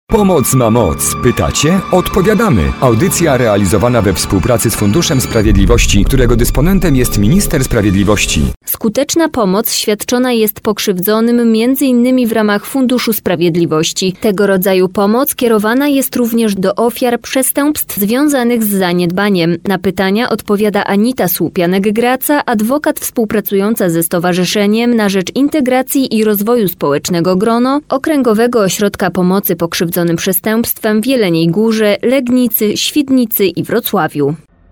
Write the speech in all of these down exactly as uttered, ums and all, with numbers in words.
Pomoc ma moc. Pytacie? Odpowiadamy. Audycja realizowana we współpracy z Funduszem Sprawiedliwości, którego dysponentem jest Minister Sprawiedliwości. Skuteczna pomoc świadczona jest pokrzywdzonym między innymi w ramach Funduszu Sprawiedliwości. Tego rodzaju pomoc kierowana jest również do ofiar przestępstw związanych z zaniedbaniem. Na pytania odpowiada Anita Słupianek-Graca, adwokat współpracująca ze Stowarzyszeniem na rzecz Integracji i Rozwoju Społecznego Grono, Okręgowego Ośrodka Pomocy Pokrzywdzonym Przestępstwem w Jeleniej Górze, Legnicy, Świdnicy i Wrocławiu.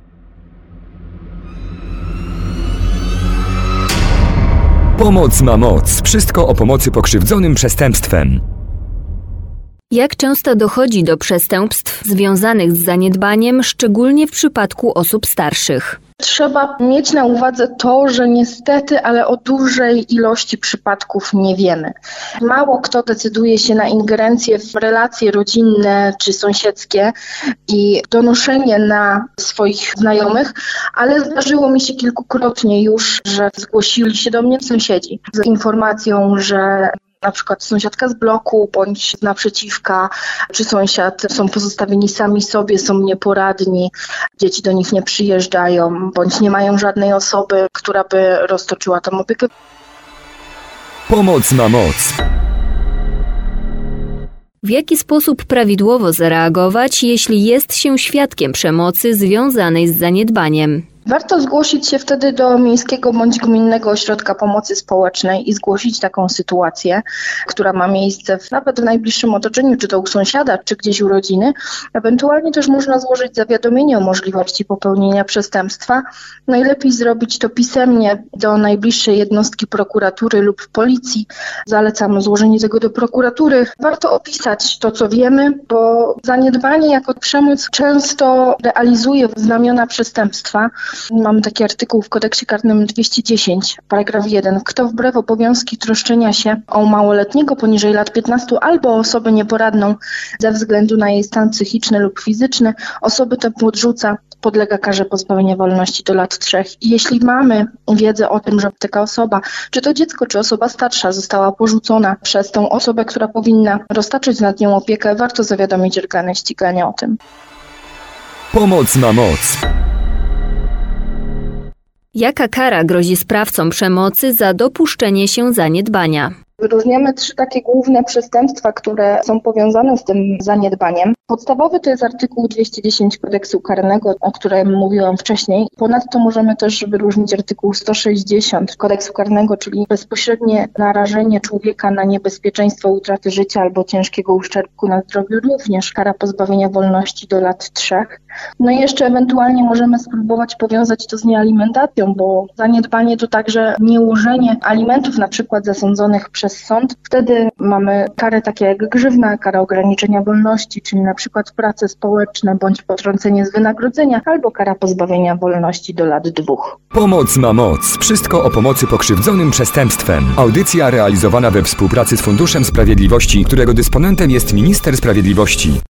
Pomoc ma moc. Wszystko o pomocy pokrzywdzonym przestępstwem. Jak często dochodzi do przestępstw związanych z zaniedbaniem, szczególnie w przypadku osób starszych? Trzeba mieć na uwadze to, że niestety, ale o dużej ilości przypadków nie wiemy. Mało kto decyduje się na ingerencję w relacje rodzinne czy sąsiedzkie i donoszenie na swoich znajomych, ale zdarzyło mi się kilkukrotnie już, że zgłosili się do mnie sąsiedzi z informacją, że na przykład sąsiadka z bloku bądź z naprzeciwka, czy sąsiad są pozostawieni sami sobie, są nieporadni, dzieci do nich nie przyjeżdżają, bądź nie mają żadnej osoby, która by roztoczyła tam opiekę. Pomoc ma moc. W jaki sposób prawidłowo zareagować, jeśli jest się świadkiem przemocy związanej z zaniedbaniem? Warto zgłosić się wtedy do Miejskiego bądź Gminnego Ośrodka Pomocy Społecznej i zgłosić taką sytuację, która ma miejsce w, nawet w najbliższym otoczeniu, czy to u sąsiada, czy gdzieś u rodziny. Ewentualnie też można złożyć zawiadomienie o możliwości popełnienia przestępstwa. Najlepiej zrobić to pisemnie do najbliższej jednostki prokuratury lub policji. Zalecamy złożenie tego do prokuratury. Warto opisać to, co wiemy, bo zaniedbanie jako przemoc często realizuje znamiona przestępstwa. Mamy taki artykuł w kodeksie karnym dwieście dziesięć, paragraf jeden. Kto wbrew obowiązki troszczenia się o małoletniego poniżej lat piętnastu albo osobę nieporadną ze względu na jej stan psychiczny lub fizyczny, osoby tę podrzuca, podlega karze pozbawienia wolności do lat trzech. I jeśli mamy wiedzę o tym, że taka osoba, czy to dziecko, czy osoba starsza została porzucona przez tą osobę, która powinna roztaczyć nad nią opiekę, warto zawiadomić organy ścigania o tym. Pomoc ma moc. Jaka kara grozi sprawcom przemocy za dopuszczenie się zaniedbania? Wyróżniamy trzy takie główne przestępstwa, które są powiązane z tym zaniedbaniem. Podstawowy to jest artykuł dwieście dziesięć kodeksu karnego, o którym mówiłam wcześniej. Ponadto możemy też wyróżnić artykuł sto sześćdziesiąt kodeksu karnego, czyli bezpośrednie narażenie człowieka na niebezpieczeństwo utraty życia albo ciężkiego uszczerbku na zdrowiu, również kara pozbawienia wolności do lat trzech. No i jeszcze ewentualnie możemy spróbować powiązać to z niealimentacją, bo zaniedbanie to także nieułożenie alimentów, na przykład zasądzonych przez sąd. Wtedy mamy karę takie jak grzywna, kara ograniczenia wolności, czyli na przykład prace społeczne bądź potrącenie z wynagrodzenia albo kara pozbawienia wolności do lat dwóch. Pomoc ma moc. Wszystko o pomocy pokrzywdzonym przestępstwem. Audycja realizowana we współpracy z Funduszem Sprawiedliwości, którego dysponentem jest Minister Sprawiedliwości.